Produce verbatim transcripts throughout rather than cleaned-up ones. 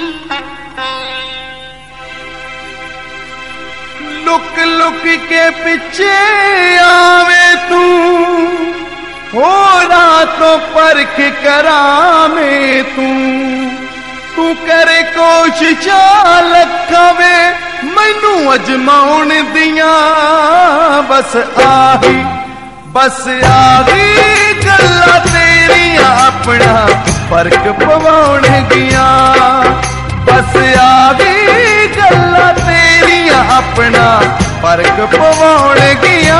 Look look के पिछे आवे तू हो रातों परख करावे तू तू करे कोशिश लखावे मैनू अजमाउण दियां बस आही बस आही गल्लां तेरियां अपना फर्क पवाउण गियां बस आही गल्लां तेरियां अपना फर्क पवाउण गियां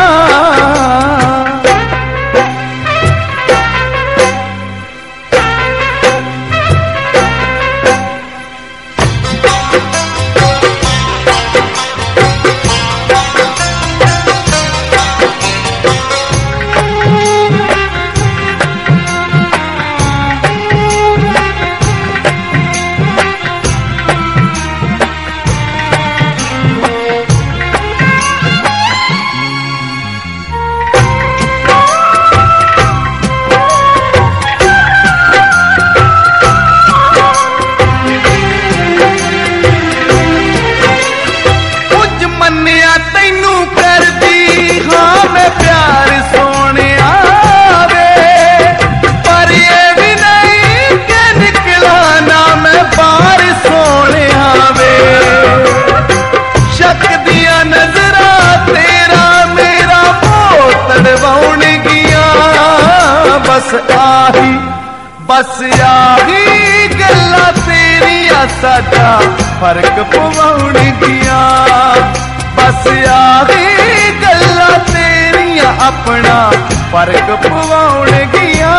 बस आही बस आही गल्लां तेरियां साडा फर्क पवाउण गियां बस आही गल्लां तेरियां अपना फर्क पवाउण गियां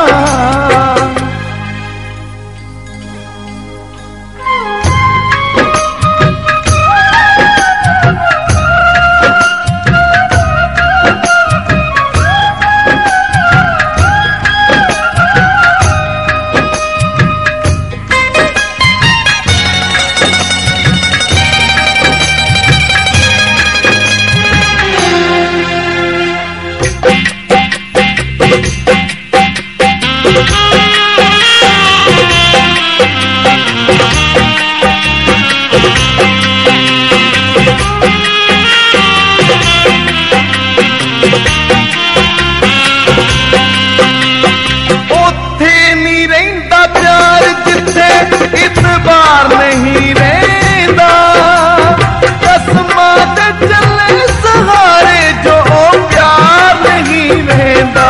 नहीं रहंदा कसमां ते चले सहारे जो प्यार नहीं रहंदा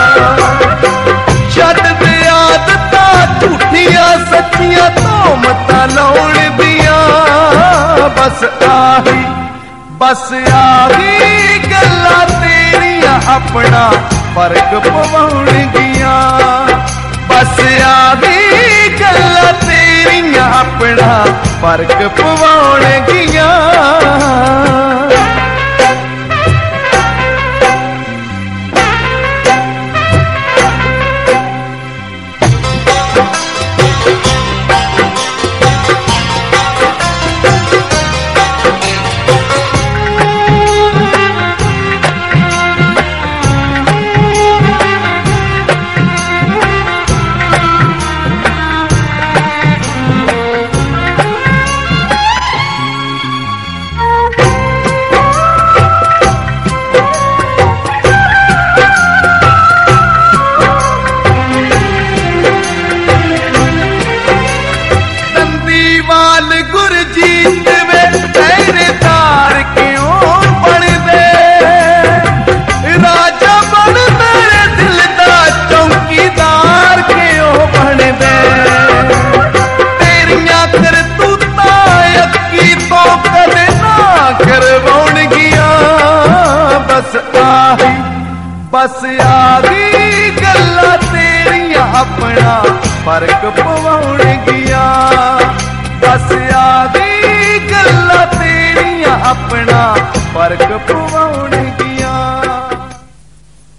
छड्ड दे आदतां झूठियां सच्चियां तोहमतां लाउण दियां बस आही बस आही गल्लां तेरियां अपना फर्क पवाउण गियां बस आही गल्लां तेरियां अपना फर्क पवाउण गियां गुरजीत वे पहरेदार क्यों बनदे राजा बन मेरे दिल दा चौकीदार क्यों बनदे तेरियां करतूतां अक्की तो कदे ना करवाउण गियां बस आही बस आही गल्लां तेरियां अपना फर्क पवाउण गियां बस आही गल्लां तेरियां अपना फर्क पवाउण गियां।